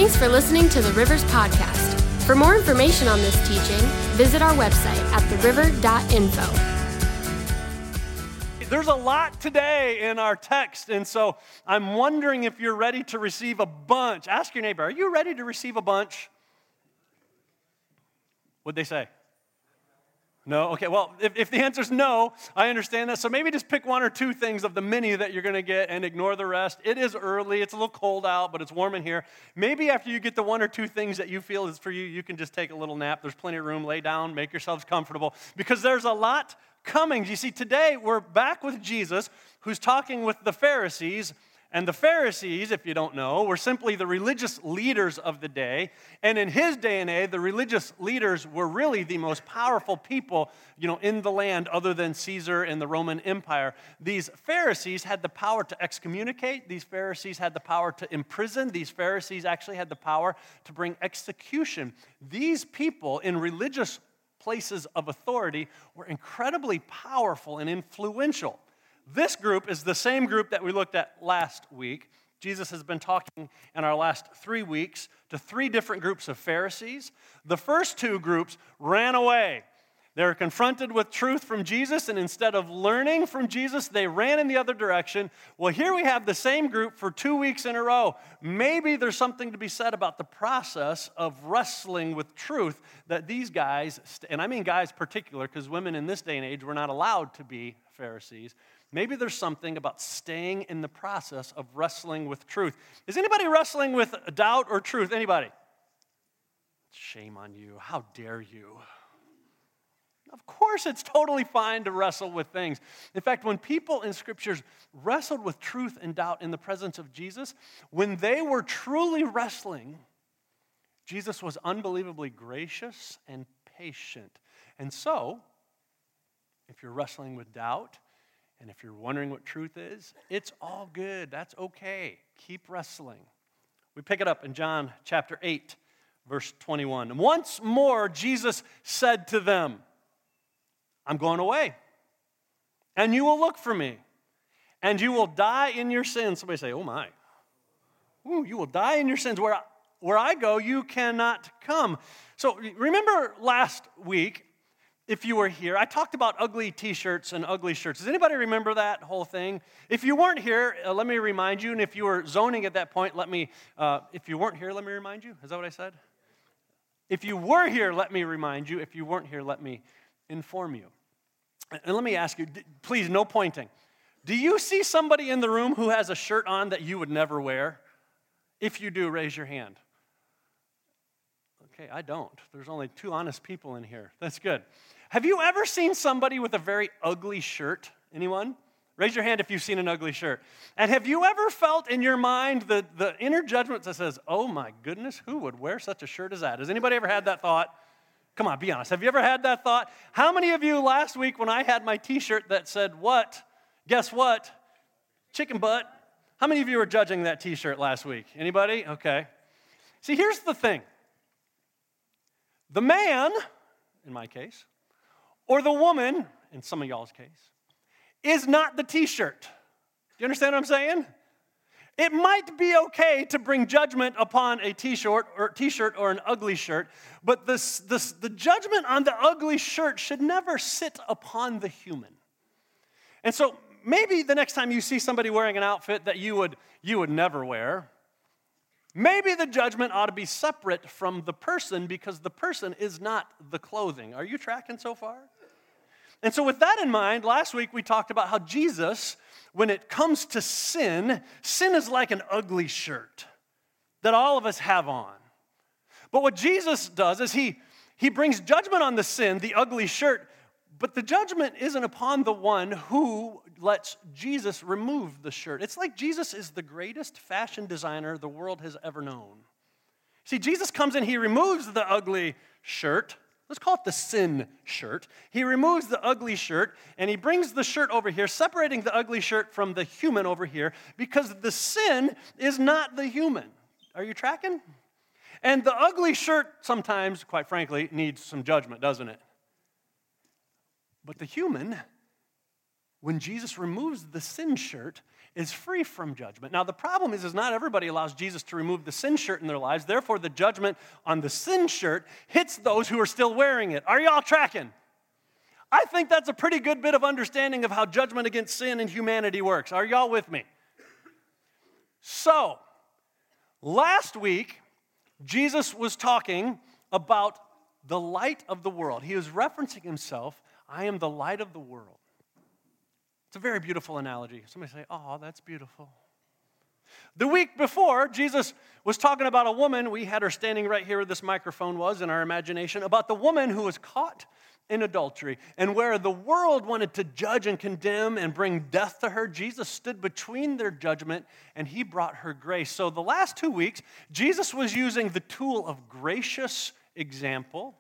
Thanks for listening to the Rivers Podcast. For more information on this teaching, visit our website at theriver.info. There's a lot today in our text, and so I'm wondering if you're ready to receive a bunch. Ask your neighbor, are you ready to receive a bunch? What'd they say? No? Okay, well, if the answer's no, I understand that. So maybe just pick one or two things of the many that you're going to get and ignore the rest. It is early. It's a little cold out, but it's warm in here. Maybe after you get the one or two things that you feel is for you, you can just take a little nap. There's plenty of room. Lay down. Make yourselves comfortable because there's a lot coming. You see, today we're back with Jesus, who's talking with the Pharisees. And the Pharisees, if you don't know, were simply the religious leaders of the day. And in his day and age, the religious leaders were really the most powerful people, in the land other than Caesar and the Roman Empire. These Pharisees had the power to excommunicate. These Pharisees had the power to imprison. These Pharisees actually had the power to bring execution. These people in religious places of authority were incredibly powerful and influential. This group is the same group that we looked at last week. Jesus has been talking in our last 3 weeks to 3 different groups of Pharisees. The first 2 groups ran away. They were confronted with truth from Jesus, and instead of learning from Jesus, they ran in the other direction. Well, here we have the same group for 2 weeks in a row. Maybe there's something to be said about the process of wrestling with truth that these guys, and I mean guys particular, because women in this day and age were not allowed to be Pharisees. Maybe there's something about staying in the process of wrestling with truth. Is anybody wrestling with doubt or truth? Anybody? Shame on you. How dare you? Of course, it's totally fine to wrestle with things. In fact, when people in Scriptures wrestled with truth and doubt in the presence of Jesus, when they were truly wrestling, Jesus was unbelievably gracious and patient. And so, if you're wrestling with doubt, and if you're wondering what truth is, it's all good. That's okay. Keep wrestling. We pick it up in John chapter 8, verse 21. Once more, Jesus said to them, I'm going away, and you will look for me, and you will die in your sins. Somebody say, oh my. Ooh, you will die in your sins. Where I go, you cannot come. So remember last week, if you were here, I talked about ugly t-shirts and ugly shirts. Does anybody remember that whole thing? If you weren't here, let me remind you, and if you were zoning at that point, if you weren't here, let me remind you. Is that what I said? If you were here, let me remind you. If you weren't here, let me inform you. And let me ask you, please, no pointing. Do you see somebody in the room who has a shirt on that you would never wear? If you do, raise your hand. Okay, I don't. There's only 2 honest people in here. That's good. Have you ever seen somebody with a very ugly shirt? Anyone? Raise your hand if you've seen an ugly shirt. And have you ever felt in your mind the inner judgment that says, oh my goodness, who would wear such a shirt as that? Has anybody ever had that thought? Come on, be honest. Have you ever had that thought? How many of you last week when I had my t-shirt that said what? Guess what? Chicken butt. How many of you were judging that t-shirt last week? Anybody? Okay. See, here's the thing. The man, in my case, or the woman, in some of y'all's case, is not the t-shirt. Do you understand what I'm saying? It might be okay to bring judgment upon a t-shirt or an ugly shirt, but the judgment on the ugly shirt should never sit upon the human. And so maybe the next time you see somebody wearing an outfit that you would never wear, maybe the judgment ought to be separate from the person because the person is not the clothing. Are you tracking so far? And so with that in mind, last week we talked about how Jesus, when it comes to sin is like an ugly shirt that all of us have on. But what Jesus does is he brings judgment on the sin, the ugly shirt, but the judgment isn't upon the one who lets Jesus remove the shirt. It's like Jesus is the greatest fashion designer the world has ever known. See, Jesus comes in, he removes the ugly shirt. Let's call it the sin shirt. He removes the ugly shirt, and he brings the shirt over here, separating the ugly shirt from the human over here, because the sin is not the human. Are you tracking? And the ugly shirt sometimes, quite frankly, needs some judgment, doesn't it? But the human when Jesus removes the sin shirt, is free from judgment. Now, the problem is not everybody allows Jesus to remove the sin shirt in their lives. Therefore, the judgment on the sin shirt hits those who are still wearing it. Are y'all tracking? I think that's a pretty good bit of understanding of how judgment against sin and humanity works. Are y'all with me? So, last week, Jesus was talking about the light of the world. He was referencing himself, I am the light of the world. It's a very beautiful analogy. Somebody say, oh, that's beautiful. The week before, Jesus was talking about a woman. We had her standing right here where this microphone was in our imagination, about the woman who was caught in adultery. And where the world wanted to judge and condemn and bring death to her, Jesus stood between their judgment and he brought her grace. So the last 2 weeks, Jesus was using the tool of gracious example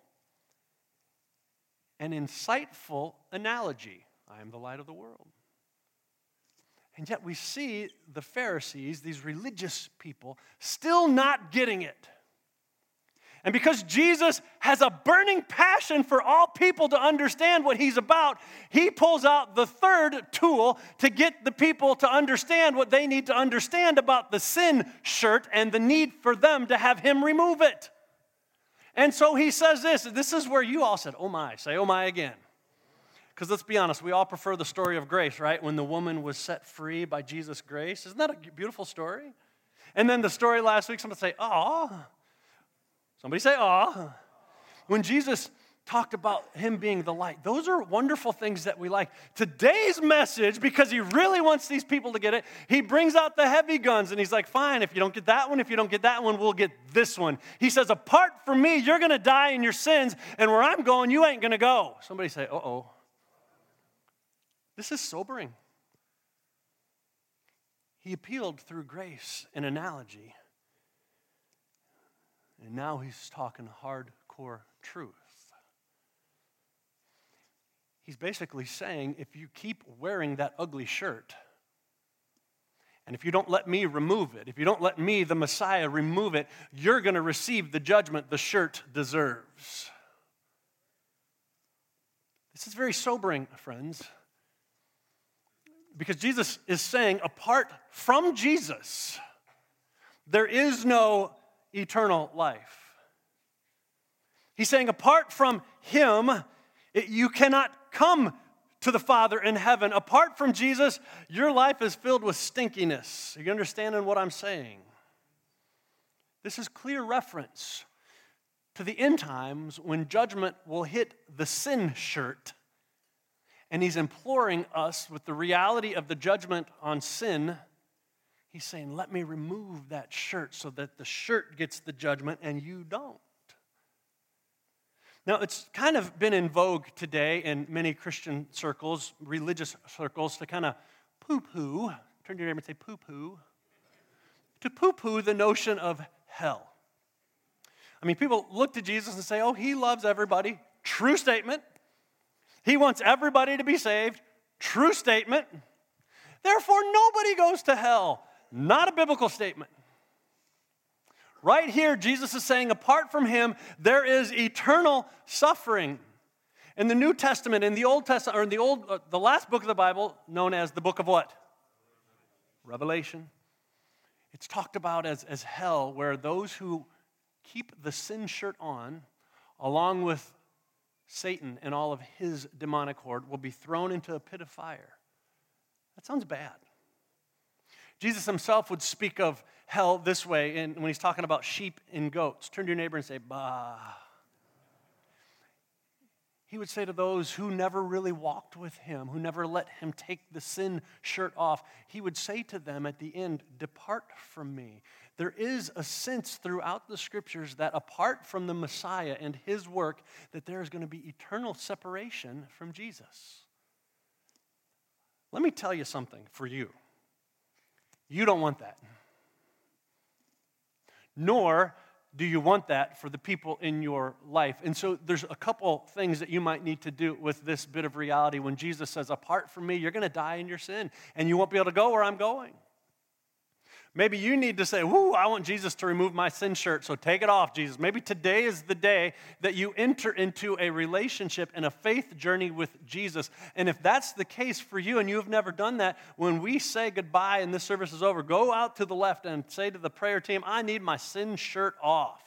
and insightful analogy. I am the light of the world. And yet we see the Pharisees, these religious people, still not getting it. And because Jesus has a burning passion for all people to understand what he's about, he pulls out the third tool to get the people to understand what they need to understand about the sin shirt and the need for them to have him remove it. And so he says this is where you all said, oh my, say oh my again. Because let's be honest, we all prefer the story of grace, right? When the woman was set free by Jesus' grace. Isn't that a beautiful story? And then the story last week, somebody say, aw. Somebody say, aw. When Jesus talked about him being the light. Those are wonderful things that we like. Today's message, because he really wants these people to get it, he brings out the heavy guns and he's like, fine, if you don't get that one, if you don't get that one, we'll get this one. He says, apart from me, you're going to die in your sins, and where I'm going, you ain't going to go. Somebody say, uh-oh. This is sobering. He appealed through grace and analogy. And now he's talking hardcore truth. He's basically saying, if you keep wearing that ugly shirt, and if you don't let me remove it, if you don't let me, the Messiah, remove it, you're going to receive the judgment the shirt deserves. This is very sobering, friends. Because Jesus is saying, apart from Jesus, there is no eternal life. He's saying, apart from him, you cannot come to the Father in heaven. Apart from Jesus, your life is filled with stinkiness. Are you understanding what I'm saying? This is clear reference to the end times when judgment will hit the sin shirt. And he's imploring us with the reality of the judgment on sin. He's saying, let me remove that shirt so that the shirt gets the judgment and you don't. Now, it's kind of been in vogue today in many Christian circles, religious circles, to kind of poo-poo, turn to your neighbor and say poo-poo, to poo-poo the notion of hell. I mean, people look to Jesus and say, oh, he loves everybody. True statement. He wants everybody to be saved. True statement. Therefore, nobody goes to hell. Not a biblical statement. Right here, Jesus is saying, apart from him, there is eternal suffering. In the New Testament, in the Old Testament, or in the last book of the Bible, known as the book of what? Revelation. It's talked about as hell, where those who keep the sin shirt on, along with Satan and all of his demonic horde, will be thrown into a pit of fire. That sounds bad. Jesus himself would speak of hell this way when he's talking about sheep and goats. Turn to your neighbor and say, bah. He would say to those who never really walked with him, who never let him take the sin shirt off, he would say to them at the end, depart from me. There is a sense throughout the scriptures that apart from the Messiah and his work, that there is going to be eternal separation from Jesus. Let me tell you something for you. You don't want that. Nor do you want that for the people in your life. And so there's a couple things that you might need to do with this bit of reality when Jesus says, apart from me, you're going to die in your sin, and you won't be able to go where I'm going. Maybe you need to say, whoo, I want Jesus to remove my sin shirt, so take it off, Jesus. Maybe today is the day that you enter into a relationship and a faith journey with Jesus. And if that's the case for you and you have never done that, when we say goodbye and this service is over, go out to the left and say to the prayer team, I need my sin shirt off.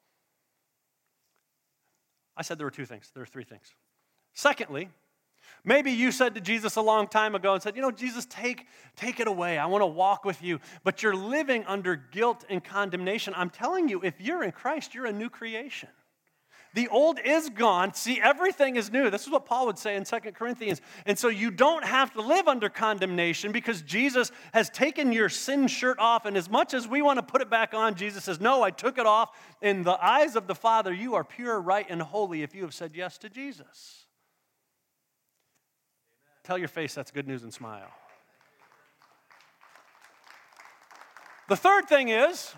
I said there were two things. There were three things. Secondly, maybe you said to Jesus a long time ago and said, Jesus, take it away. I want to walk with you. But you're living under guilt and condemnation. I'm telling you, if you're in Christ, you're a new creation. The old is gone. See, everything is new. This is what Paul would say in 2 Corinthians. And so you don't have to live under condemnation because Jesus has taken your sin shirt off. And as much as we want to put it back on, Jesus says, no, I took it off. In the eyes of the Father, you are pure, right, and holy if you have said yes to Jesus. Tell your face that's good news and smile. The third thing is,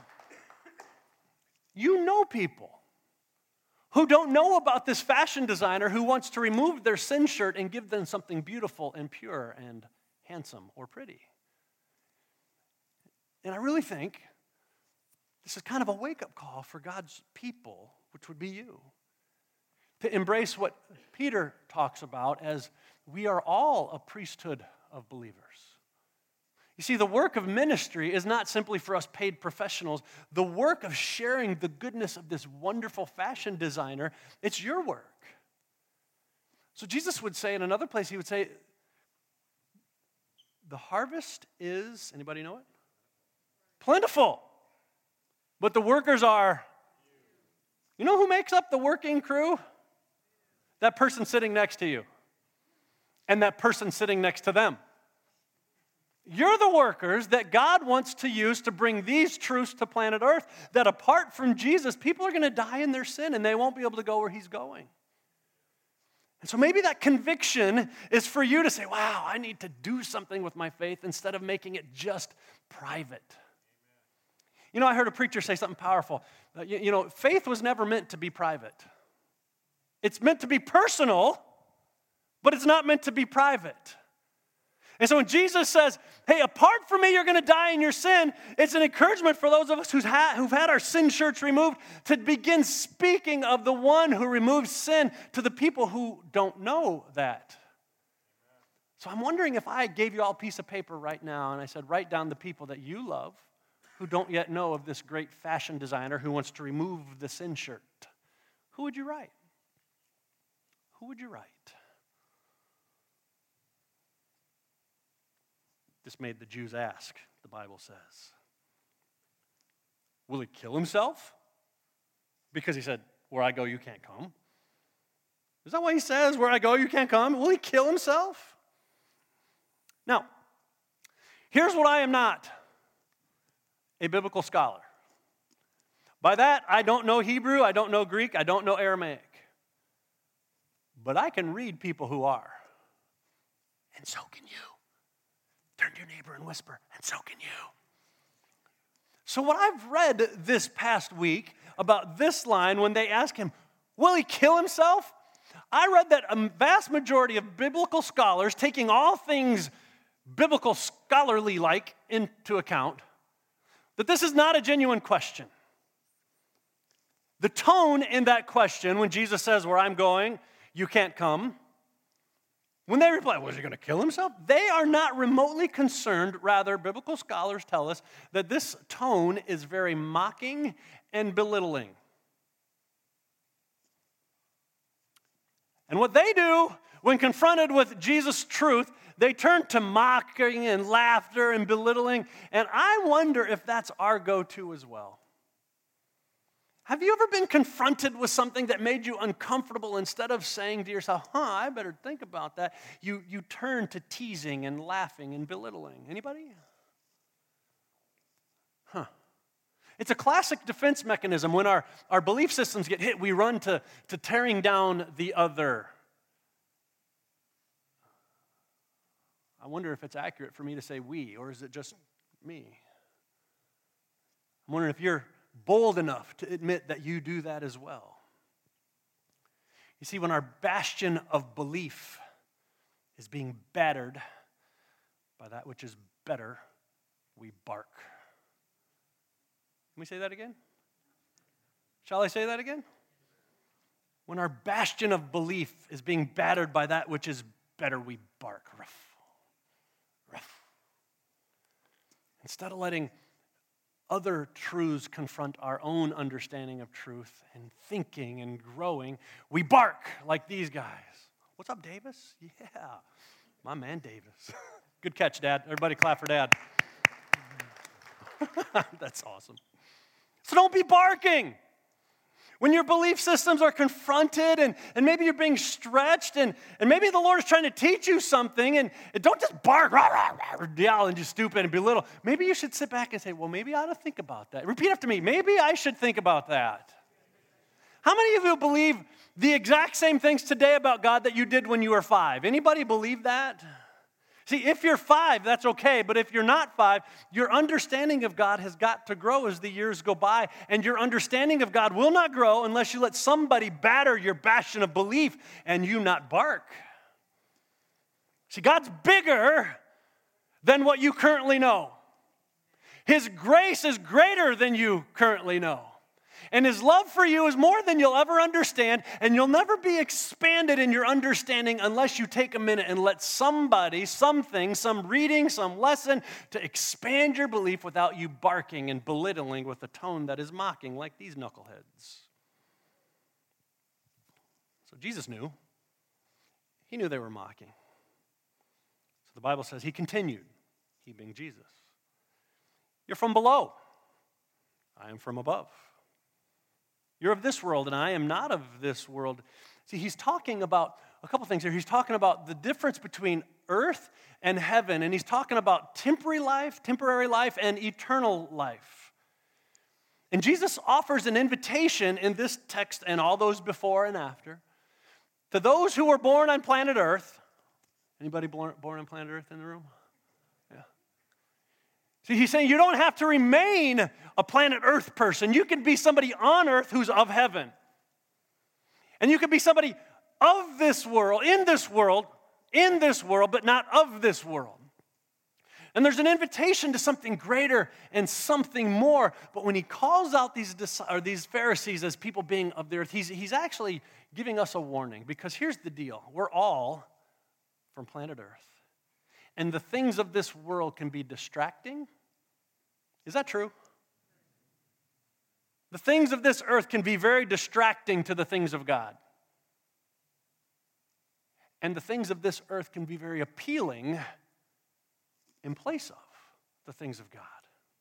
you know people who don't know about this fashion designer who wants to remove their sin shirt and give them something beautiful and pure and handsome or pretty. And I really think this is kind of a wake-up call for God's people, which would be you, to embrace what Peter talks about as we are all a priesthood of believers. You see, the work of ministry is not simply for us paid professionals. The work of sharing the goodness of this wonderful fashion designer, it's your work. So Jesus would say in another place, he would say, the harvest is, anybody know it? Plentiful. But the workers are, you know who makes up the working crew? That person sitting next to you. And that person sitting next to them. You're the workers that God wants to use to bring these truths to planet Earth, that apart from Jesus, people are going to die in their sin and they won't be able to go where he's going. And so maybe that conviction is for you to say, wow, I need to do something with my faith instead of making it just private. I heard a preacher say something powerful. Faith was never meant to be private. It's meant to be personal, but it's not meant to be private. And so when Jesus says, hey, apart from me, you're going to die in your sin, it's an encouragement for those of us who've had our sin shirts removed to begin speaking of the one who removes sin to the people who don't know that. So I'm wondering if I gave you all a piece of paper right now and I said, write down the people that you love who don't yet know of this great fashion designer who wants to remove the sin shirt. Who would you write? Who would you write? This made the Jews ask, the Bible says. Will he kill himself? Because he said, where I go, you can't come. Is that why he says, where I go, you can't come? Will he kill himself? Now, here's what I am not. A biblical scholar. By that, I don't know Hebrew, I don't know Greek, I don't know Aramaic. But I can read people who are. And so can you. Turn to your neighbor and whisper, and so can you. So what I've read this past week about this line, when they ask him, will he kill himself? I read that a vast majority of biblical scholars, taking all things biblical scholarly-like into account, that this is not a genuine question. The tone in that question, when Jesus says, where I'm going, you can't come, when they reply, was he going to kill himself? They are not remotely concerned. Rather, biblical scholars tell us that this tone is very mocking and belittling. And what they do when confronted with Jesus' truth, they turn to mocking and laughter and belittling. And I wonder if that's our go-to as well. Have you ever been confronted with something that made you uncomfortable? Instead of saying to yourself, I better think about that, you turn to teasing and laughing and belittling. Anybody? It's a classic defense mechanism. When our belief systems get hit, we run to tearing down the other. I wonder if it's accurate for me to say we, or is it just me? I'm wondering if you're bold enough to admit that you do that as well. You see, when our bastion of belief is being battered by that which is better, we bark. we say that again? Shall I say that again? When our bastion of belief is being battered by that which is better, we bark. Ruff, ruff. Instead of letting other truths confront our own understanding of truth and thinking and growing, we bark like these guys. What's up, Davis? Yeah, my man Davis. Good catch, Dad. Everybody clap for Dad. That's awesome. So don't be barking. When your belief systems are confronted and maybe you're being stretched and maybe the Lord is trying to teach you something and don't just bark, rah, rah, rah, yell and just stupid and belittle. Maybe you should sit back and say, well, maybe I ought to think about that. Repeat after me. Maybe I should think about that. How many of you believe the exact same things today about God that you did when you were 5? Anybody believe that? See, if you're 5, that's okay, but if you're not 5, your understanding of God has got to grow as the years go by, and your understanding of God will not grow unless you let somebody batter your bastion of belief and you not bark. See, God's bigger than what you currently know. His grace is greater than you currently know. And His love for you is more than you'll ever understand, and you'll never be expanded in your understanding unless you take a minute and let somebody, something, some reading, some lesson to expand your belief without you barking and belittling with a tone that is mocking like these knuckleheads. So Jesus knew. He knew they were mocking. So the Bible says He continued, He being Jesus. You're from below. I am from above. You're of this world, and I am not of this world. See, He's talking about a couple things here. He's talking about the difference between earth and heaven, and He's talking about temporary life, and eternal life. And Jesus offers an invitation in this text and all those before and after to those who were born on planet Earth. Anybody born on planet Earth in the room? See, He's saying you don't have to remain a planet Earth person. You can be somebody on earth who's of heaven. And you can be somebody of this world, in this world, but not of this world. And there's an invitation to something greater and something more. But when He calls out these Pharisees as people being of the earth, he's actually giving us a warning. Because here's the deal. We're all from planet Earth. And the things of this world can be distracting. Is that true? The things of this earth can be very distracting to the things of God. And the things of this earth can be very appealing in place of the things of God.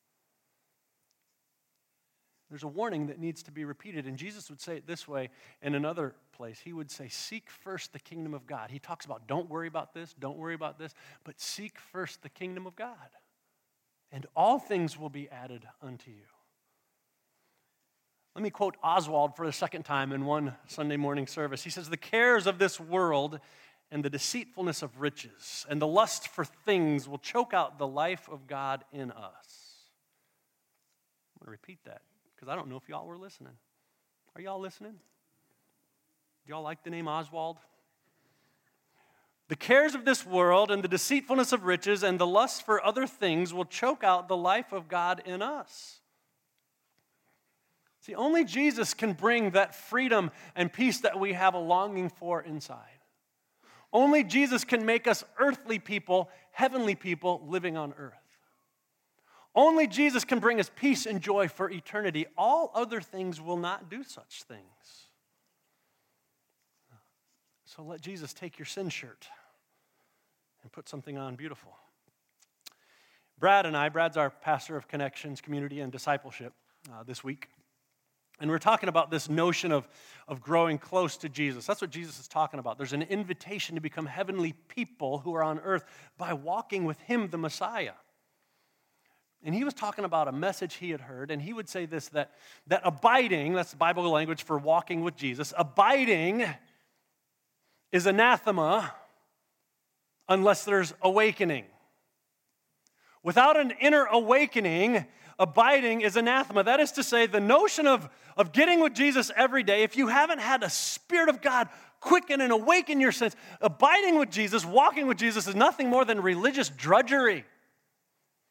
There's a warning that needs to be repeated, and Jesus would say it this way in another place. He would say, seek first the kingdom of God. He talks about don't worry about this, but seek first the kingdom of God, and all things will be added unto you. Let me quote Oswald for the second time in one Sunday morning service. He says, the cares of this world and the deceitfulness of riches and the lust for things will choke out the life of God in us. I'm going to repeat that, because I don't know if y'all were listening. Are y'all listening? Do y'all like the name Oswald? The cares of this world and the deceitfulness of riches and the lust for other things will choke out the life of God in us. See, only Jesus can bring that freedom and peace that we have a longing for inside. Only Jesus can make us earthly people, heavenly people living on earth. Only Jesus can bring us peace and joy for eternity. All other things will not do such things. So let Jesus take your sin shirt and put something on beautiful. Brad's our pastor of Connections, Community, and Discipleship this week. And we're talking about this notion of growing close to Jesus. That's what Jesus is talking about. There's an invitation to become heavenly people who are on earth by walking with Him, the Messiah. And he was talking about a message he had heard, and he would say this, that abiding, that's the Bible language for walking with Jesus, abiding is anathema unless there's awakening. Without an inner awakening, abiding is anathema. That is to say, the notion of getting with Jesus every day, if you haven't had a Spirit of God quicken and awaken your sense, abiding with Jesus, walking with Jesus is nothing more than religious drudgery.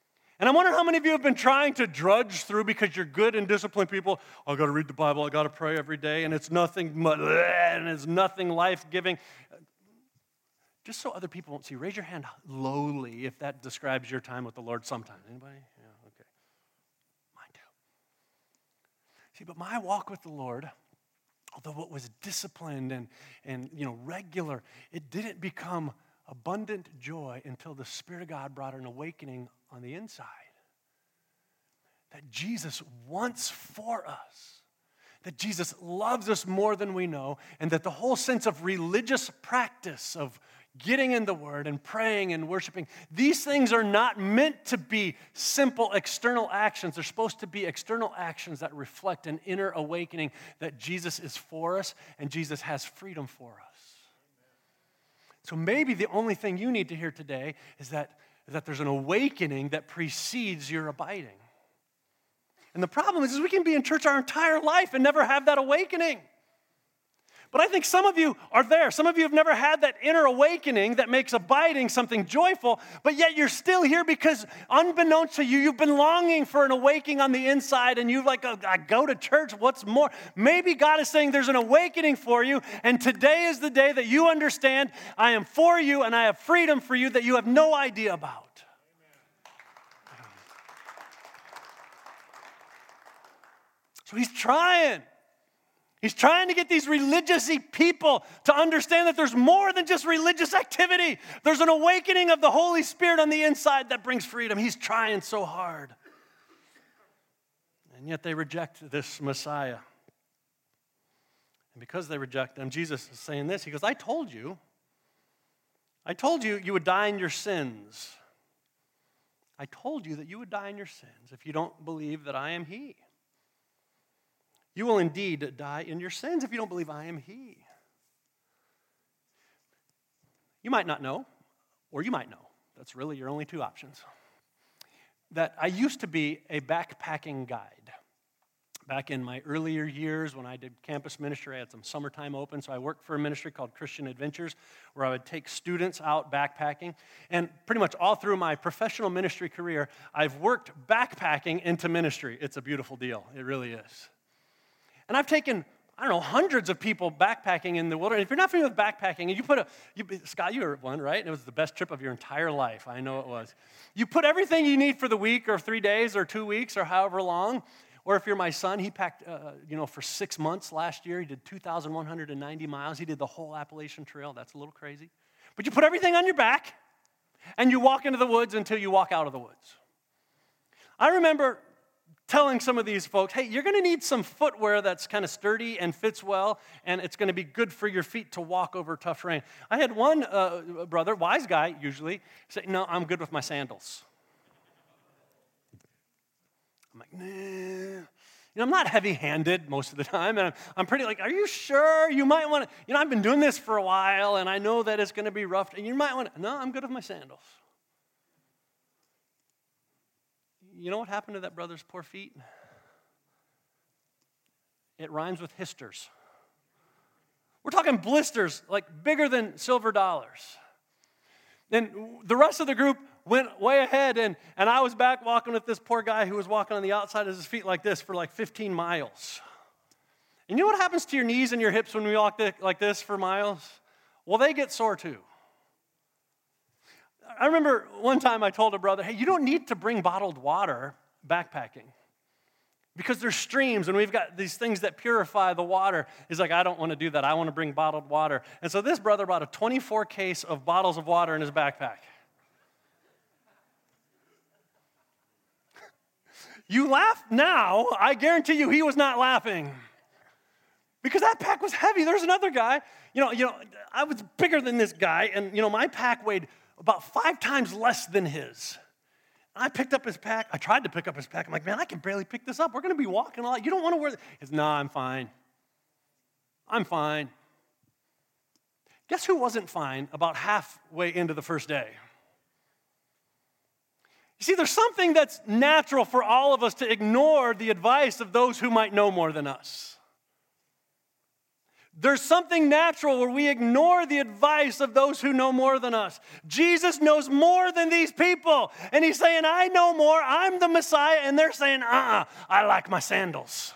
And I wonder how many of you have been trying to drudge through because you're good and disciplined people. I got to read the Bible, I got to pray every day, and it's nothing life-giving. Just so other people won't see, raise your hand lowly if that describes your time with the Lord sometime. Anybody? Yeah, okay. Mine too. See, but my walk with the Lord, although it was disciplined and regular, it didn't become abundant joy until the Spirit of God brought an awakening on the inside. That Jesus wants for us. That Jesus loves us more than we know, and that the whole sense of religious practice of getting in the Word and praying and worshiping, these things are not meant to be simple external actions. They're supposed to be external actions that reflect an inner awakening that Jesus is for us and Jesus has freedom for us. So maybe the only thing you need to hear today is that there's an awakening that precedes your abiding. And the problem is we can be in church our entire life and never have that awakening. But I think some of you are there. Some of you have never had that inner awakening that makes abiding something joyful, but yet you're still here because unbeknownst to you, you've been longing for an awakening on the inside, and you're like, I go to church, what's more? Maybe God is saying there's an awakening for you, and today is the day that you understand I am for you and I have freedom for you that you have no idea about. So he's trying. He's trying to get these religious-y people to understand that there's more than just religious activity. There's an awakening of the Holy Spirit on the inside that brings freedom. He's trying so hard. And yet they reject this Messiah. And because they reject him, Jesus is saying this. He goes, I told you you would die in your sins. I told you that you would die in your sins if you don't believe that I am he. You will indeed die in your sins if you don't believe I am he. You might not know, or you might know. That's really your only two options. That I used to be a backpacking guide. Back in my earlier years when I did campus ministry, I had some summertime open, so I worked for a ministry called Christian Adventures, where I would take students out backpacking. And pretty much all through my professional ministry career, I've worked backpacking into ministry. It's a beautiful deal. It really is. And I've taken, hundreds of people backpacking in the wilderness. If you're not familiar with backpacking, and Scott, you were one, right? And it was the best trip of your entire life. I know it was. You put everything you need for the week or 3 days or 2 weeks or however long. Or if you're my son, he packed, for 6 months last year. He did 2,190 miles. He did the whole Appalachian Trail. That's a little crazy. But you put everything on your back, and you walk into the woods until you walk out of the woods. I remember telling some of these folks, hey, you're going to need some footwear that's kind of sturdy and fits well, and it's going to be good for your feet to walk over tough terrain. I had one brother, wise guy usually, say, no, I'm good with my sandals. I'm like, nah. I'm not heavy-handed most of the time, and I'm pretty like, are you sure? You might want to, I've been doing this for a while, and I know that it's going to be rough, and you might want to, no, I'm good with my sandals. You know what happened to that brother's poor feet? It rhymes with histers. We're talking blisters, like bigger than silver dollars. Then the rest of the group went way ahead, and I was back walking with this poor guy who was walking on the outside of his feet like this for like 15 miles. And you know what happens to your knees and your hips when we walk like this for miles? Well, they get sore too. I remember one time I told a brother, hey, you don't need to bring bottled water backpacking because there's streams and we've got these things that purify the water. He's like, I don't want to do that. I want to bring bottled water. And so this brother brought a 24 case of bottles of water in his backpack. You laugh now, I guarantee you he was not laughing because that pack was heavy. There's another guy, I was bigger than this guy, and my pack weighed about 5 times less than his. I picked up his pack. I tried to pick up his pack. I'm like, man, I can barely pick this up. We're going to be walking a lot. You don't want to wear this. He says, no, I'm fine. I'm fine. Guess who wasn't fine about halfway into the first day? You see, there's something that's natural for all of us to ignore the advice of those who might know more than us. There's something natural where we ignore the advice of those who know more than us. Jesus knows more than these people. And he's saying, I know more. I'm the Messiah. And they're saying, I like my sandals.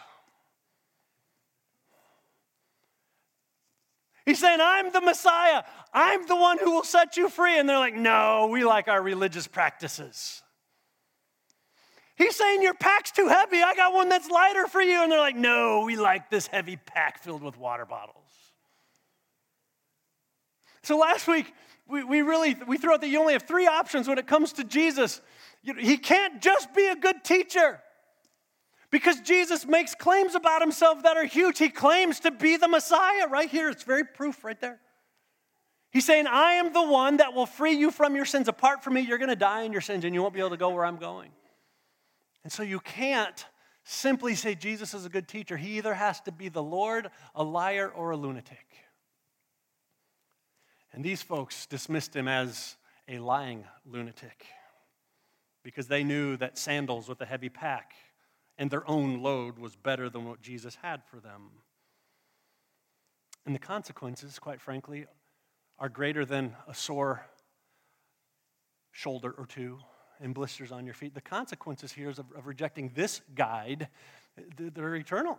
He's saying, I'm the Messiah. I'm the one who will set you free. And they're like, no, we like our religious practices. He's saying, your pack's too heavy. I got one that's lighter for you. And they're like, no, we like this heavy pack filled with water bottles. So last week, we threw out that you only have three options when it comes to Jesus. He can't just be a good teacher. Because Jesus makes claims about himself that are huge. He claims to be the Messiah right here. It's very proof right there. He's saying, I am the one that will free you from your sins. Apart from me, you're going to die in your sins and you won't be able to go where I'm going. And so you can't simply say Jesus is a good teacher. He either has to be the Lord, a liar, or a lunatic. And these folks dismissed him as a lying lunatic because they knew that sandals with a heavy pack and their own load was better than what Jesus had for them. And the consequences, quite frankly, are greater than a sore shoulder or two and blisters on your feet. The consequences here of rejecting this guide, they're eternal.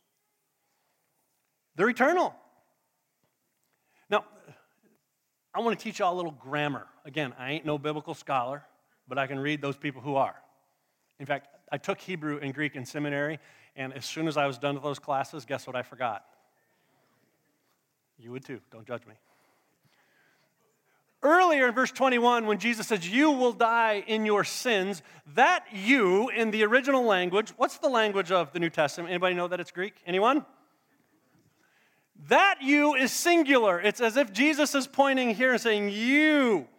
They're eternal. Now, I want to teach y'all a little grammar. Again, I ain't no biblical scholar, but I can read those people who are. In fact, I took Hebrew and Greek in seminary, and as soon as I was done with those classes, guess what I forgot? You would too. Don't judge me. Earlier in verse 21, when Jesus says, you will die in your sins, that you in the original language, what's the language of the New Testament? Anybody know that it's Greek? Anyone? That you is singular. It's as if Jesus is pointing here and saying, you.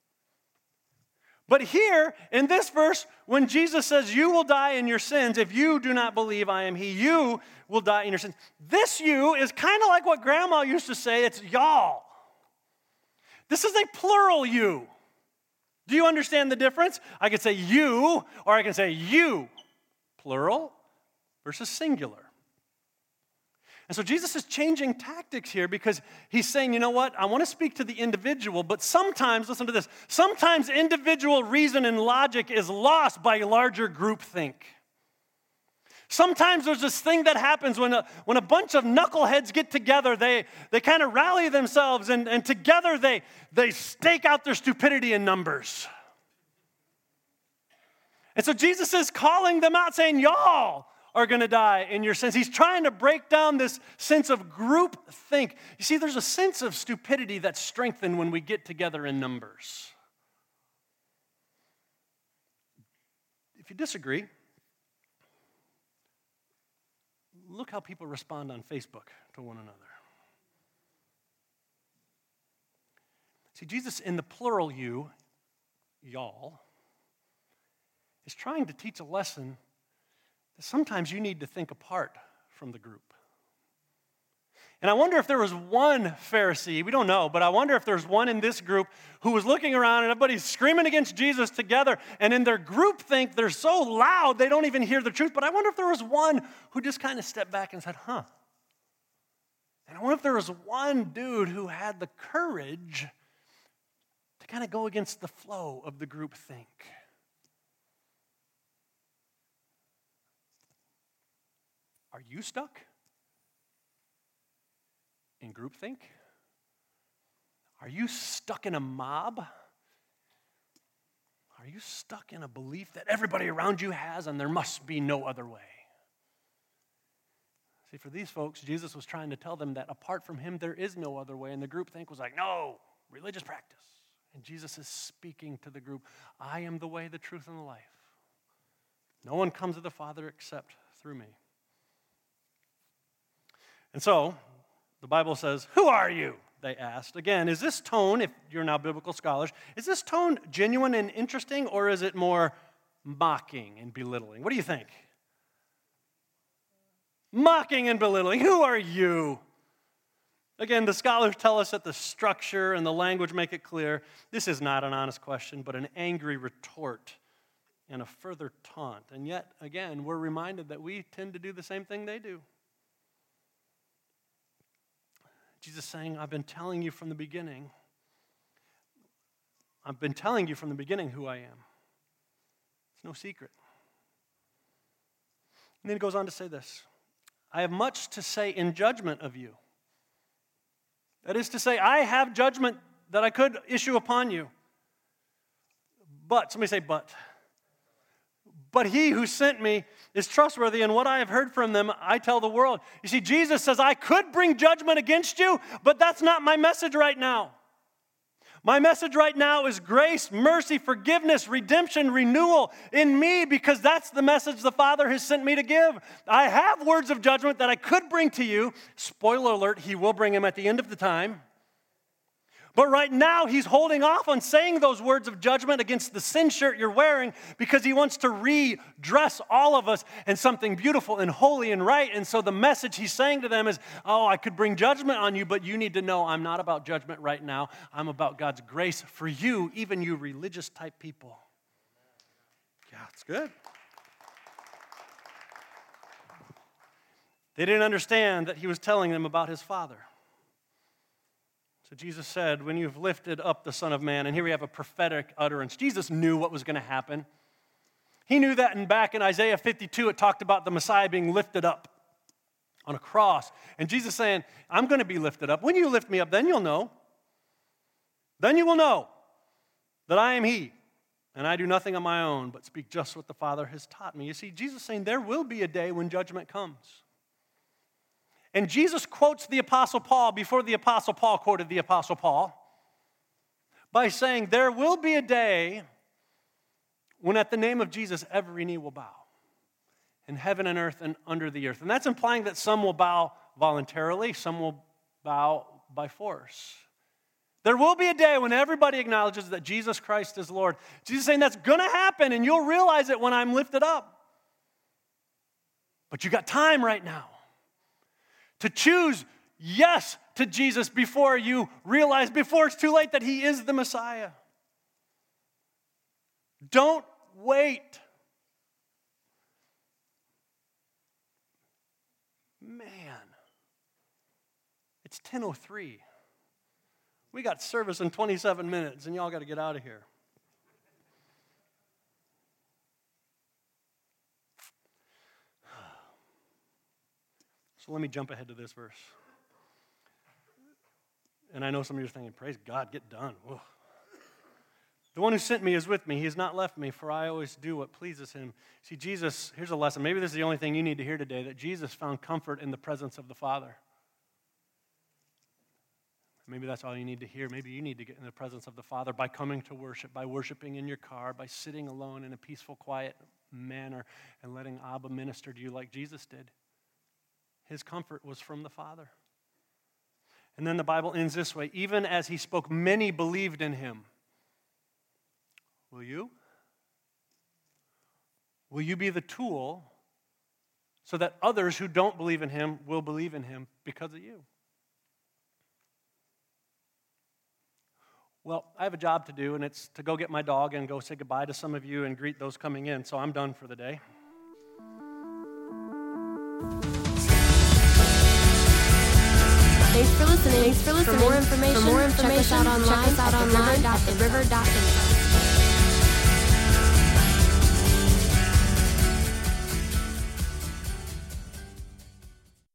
But here, in this verse, when Jesus says, you will die in your sins, if you do not believe I am he, you will die in your sins. This you is kind of like what Grandma used to say, it's y'all. This is a plural you. Do you understand the difference? I could say you, or I can say you. Plural versus singular. And so Jesus is changing tactics here because he's saying, you know what? I want to speak to the individual, but sometimes, listen to this, sometimes individual reason and logic is lost by larger group think. Sometimes there's this thing that happens when a bunch of knuckleheads get together, they kind of rally themselves, and together they stake out their stupidity in numbers. And so Jesus is calling them out, saying, y'all are going to die in your sins. He's trying to break down this sense of group think. You see, there's a sense of stupidity that's strengthened when we get together in numbers. If you disagree, look how people respond on Facebook to one another. See, Jesus in the plural you, y'all, is trying to teach a lesson that sometimes you need to think apart from the group. And I wonder if there was one Pharisee, we don't know, but I wonder if there's one in this group who was looking around and everybody's screaming against Jesus together, and in their group think they're so loud they don't even hear the truth. But I wonder if there was one who just kind of stepped back and said, huh. And I wonder if there was one dude who had the courage to kind of go against the flow of the group think. Are you stuck in groupthink? Are you stuck in a mob? Are you stuck in a belief that everybody around you has and there must be no other way? See, for these folks, Jesus was trying to tell them that apart from him, there is no other way. And the groupthink was like, no, religious practice. And Jesus is speaking to the group, I am the way, the truth, and the life. No one comes to the Father except through me. And so, the Bible says, who are you? They asked. Again, is this tone, if you're now biblical scholars, is this tone genuine and interesting, or is it more mocking and belittling? What do you think? Mocking and belittling. Who are you? Again, the scholars tell us that the structure and the language make it clear this is not an honest question, but an angry retort and a further taunt. And yet, again, we're reminded that we tend to do the same thing they do. Jesus is saying, I've been telling you from the beginning. I've been telling you from the beginning who I am. It's no secret. And then he goes on to say this. I have much to say in judgment of you. That is to say, I have judgment that I could issue upon you. But, somebody say but. But he who sent me is trustworthy, and what I have heard from them, I tell the world. You see, Jesus says, I could bring judgment against you, but that's not my message right now. My message right now is grace, mercy, forgiveness, redemption, renewal in me, because that's the message the Father has sent me to give. I have words of judgment that I could bring to you. Spoiler alert, he will bring them at the end of the time. But right now, he's holding off on saying those words of judgment against the sin shirt you're wearing because he wants to redress all of us in something beautiful and holy and right. And so the message he's saying to them is, oh, I could bring judgment on you, but you need to know I'm not about judgment right now. I'm about God's grace for you, even you religious type people. Yeah, it's good. They didn't understand that he was telling them about his Father. So Jesus said, when you've lifted up the Son of Man, and here we have a prophetic utterance. Jesus knew what was going to happen. He knew that, and back in Isaiah 52, it talked about the Messiah being lifted up on a cross. And Jesus saying, I'm going to be lifted up. When you lift me up, then you'll know. Then you will know that I am he, and I do nothing on my own, but speak just what the Father has taught me. You see, Jesus saying there will be a day when judgment comes. And Jesus quotes the Apostle Paul before the Apostle Paul quoted the Apostle Paul by saying, there will be a day when at the name of Jesus every knee will bow in heaven and earth and under the earth. And that's implying that some will bow voluntarily, some will bow by force. There will be a day when everybody acknowledges that Jesus Christ is Lord. Jesus is saying that's going to happen, and you'll realize it when I'm lifted up. But you got time right now to choose yes to Jesus before you realize, before it's too late, that he is the Messiah. Don't wait. Man, it's 10:03. We got service in 27 minutes, and y'all got to get out of here. So let me jump ahead to this verse. And I know some of you are thinking, praise God, get done. Whoa. The one who sent me is with me. He has not left me, for I always do what pleases him. See, Jesus, here's a lesson. Maybe this is the only thing you need to hear today, that Jesus found comfort in the presence of the Father. Maybe that's all you need to hear. Maybe you need to get in the presence of the Father by coming to worship, by worshiping in your car, by sitting alone in a peaceful, quiet manner and letting Abba minister to you like Jesus did. His comfort was from the Father. And then the Bible ends this way. Even as he spoke, many believed in him. Will you? Will you be the tool so that others who don't believe in him will believe in him because of you? Well, I have a job to do, and it's to go get my dog and go say goodbye to some of you and greet those coming in. So I'm done for the day. Thanks for listening. For more information, check us out online at theriver.info.